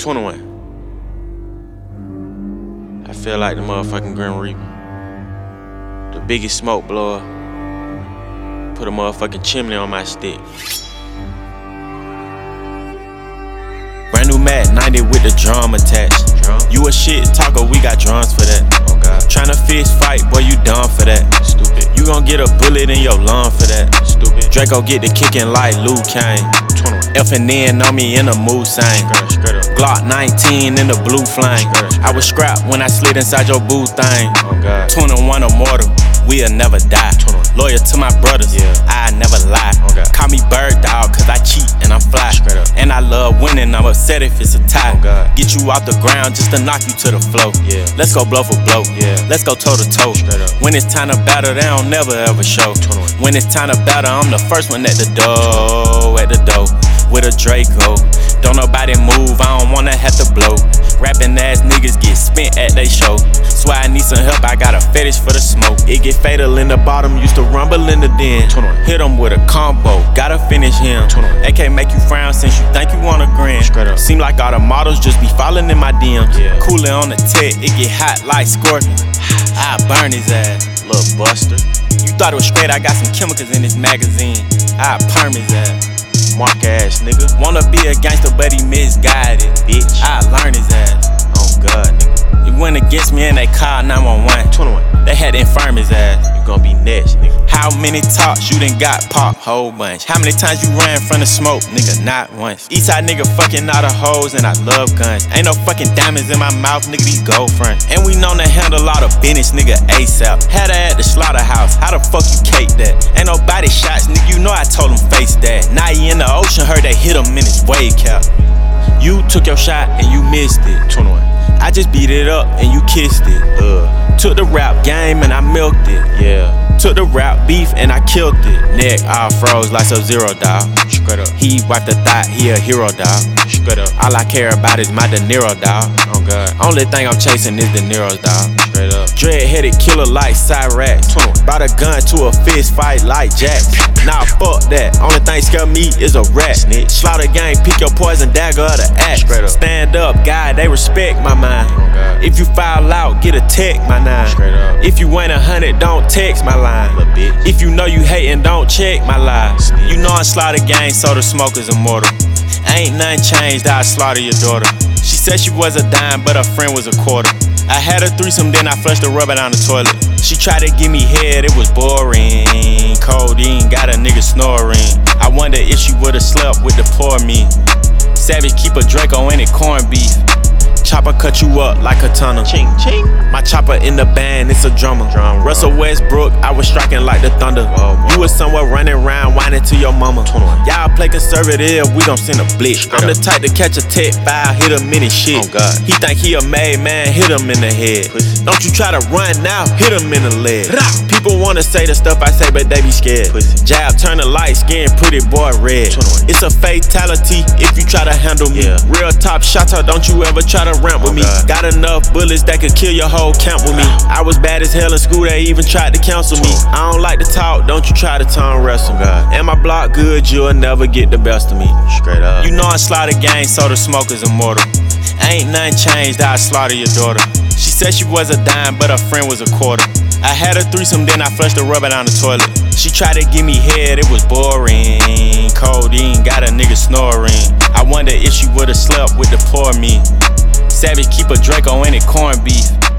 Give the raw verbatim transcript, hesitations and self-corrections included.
twenty-one. I feel like the motherfucking Grim Reaper. The biggest smoke blower. Put a motherfucking chimney on my stick. Brand new Mac ninety with the drum attached. Drum? You a shit talker, we got drums for that. Oh God. Tryna fist fight, boy, you dumb for that. Stupid. You gon' get a bullet in your lung for that. Stupid. Draco get the kicking like Luke Kane. F and N on me in a mood sang. Glock nineteen in the blue flame. I was scrapped when I slid inside your boo thing. Oh God. twenty-one immortal, we'll never die. Loyal to my brothers, yeah. I never lie. Oh Call me bird dog, cause I cheat and I'm fly. And I love winning, I'm upset if it's a tie. Oh Get you off the ground just to knock you to the floor. Yeah. Let's go blow for blow, yeah. Let's go toe to toe. When it's time to battle, they don't never ever show. When it's time to battle, I'm the first one at the door, at the door. With a Draco, don't nobody move, I don't wanna have to blow. Rapping ass niggas get spent at they show. Swear I need some help, I got a fetish for the smoke. It get fatal in the bottom, used to rumble in the den. Hit him with a combo, gotta finish him. They can't make you frown since you think you wanna grin. Seem like all the models just be falling in my D Ms. Yeah. Cooler on the tech, it get hot like Scorpion. I burn his ass, little buster. You thought it was straight, I got some chemicals in this magazine. I perm his ass. Mark ass nigga. Wanna be a gangster, but he misguided, bitch. I learned his ass. Oh God, nigga. He went against me and they called nine one one. twenty-one. They had to infirm his ass. You gon' be next, nigga. How many talks you done got popped? Whole bunch. How many times you ran from the smoke? Nigga, not once. Eastside nigga fucking all the hoes and I love guns. Ain't no fucking diamonds in my mouth, nigga, these gold fronts. And we known to handle a lot of business, nigga, ASAP. Had her at the slaughterhouse, how the fuck you cake that? Ain't no body shots, nigga, you know I told him face that. Now he in the ocean, heard they hit him in his wave cap. You took your shot and you missed it. twenty-one. I just beat it up and you kissed it. Uh. Took the rap game and I milked it. Yeah. Took the rap beef and I killed it. Neck all froze like Sub-Zero, dog. Straight up. He wiped the thought, he a hero, dog. Straight up. All I care about is my De Niro, dog. Oh God. Only thing I'm chasing is De Niro's, dog. Straight up. Dread-headed killer like Cyrax. Brought a gun to a fist fight like Jack. Nah, fuck that. Only thing scare me is a rat. Snitch. Slaughter gang, pick your poison dagger or the axe. Straight up. Stand up, guy, they respect my mind. Oh God. If you foul out, get a tech, my nine. Straight up. If you ain't a hundred, don't text my line. Bitch. If you know you hatin', don't check my lies. You know I slaughter gang, so the smoke is immortal. Ain't nothing changed, I slaughter your daughter. She said she was a dime, but her friend was a quarter. I had a threesome, then I flushed the rubber down the toilet. She tried to give me head, it was boring. Codeine got a nigga snoring. I wonder if she would've slept with the poor me. Savage keep a Draco in it, corned beef. Chopper cut you up like a tunnel. Ching, ching. My chopper in the band, it's a drummer. Drum, Russell Westbrook, I was striking like the thunder. Whoa, whoa. You was somewhere running around, whining to your mama. Y'all play conservative, we gon' send a blitz. I'm the type to catch a tech file, hit him in his shit. Oh God. He think he a made man, hit him in the head. Pussy. Don't you try to run now, hit him in the leg. People wanna say the stuff I say, but they be scared. Pussy. Jab, turn the light skin, pretty boy red. It's a fatality if you try to handle me. Yeah. Real top shotter, don't you ever try to ramp with oh me. God. Got enough bullets that could kill your whole camp with me. I was bad as hell in school, they even tried to counsel me. I don't like to talk, don't you try to tongue wrestle. God. And my block good, you'll never get the best of me. Straight up. You know I slaughter gang, so the smoke is immortal. Ain't nothing changed, I slaughter your daughter. She said she was a dime, but her friend was a quarter. I had a threesome, then I flushed the rubber down the toilet. She tried to give me head, it was boring. Codeine got a nigga snoring. I wonder if she would've slept with the poor me. Savage keep a Draco in it, corned beef.